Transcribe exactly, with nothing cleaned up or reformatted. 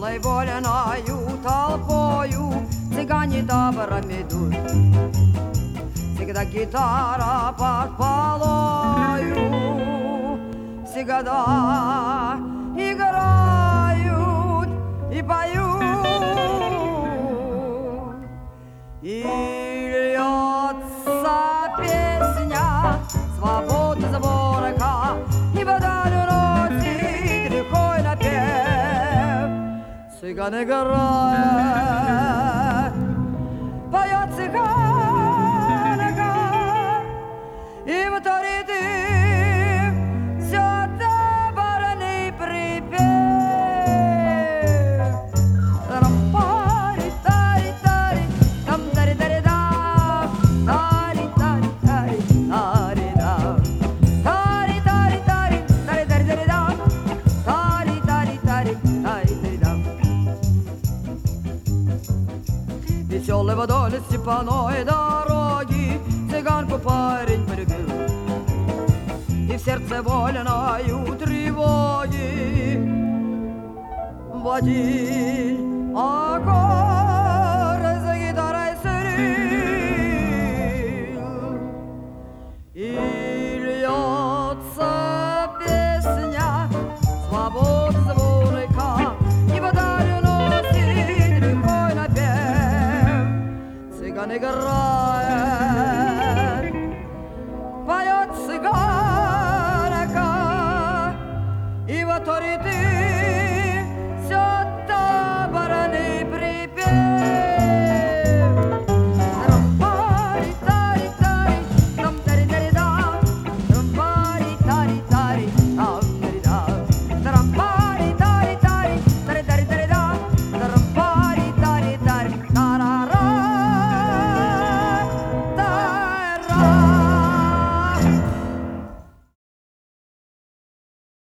веселой вольною толпою цыгане таборами идут. Всегда гитара под полою, всегда играют и поют. И льется песня свободы сборка, и вдаль уносит рекой напев. Цыган играет, поет цыганка, и вторит им все таборный припев. Рампари-тари-тари, там-тари-тари-дам, тари-тари-тари-тари-дам, тари-тари-тари, тари-тари-тари-дам, тари-тари-тари-тари-тари-дам. Веселый вдоль степаной дороги цыганку парень полюбил, и в сердце вольною тревоги водил аккорд за гитарой срил. И льется песня свободы звонка, и вдаль уносит рекой напев. Цыган играет,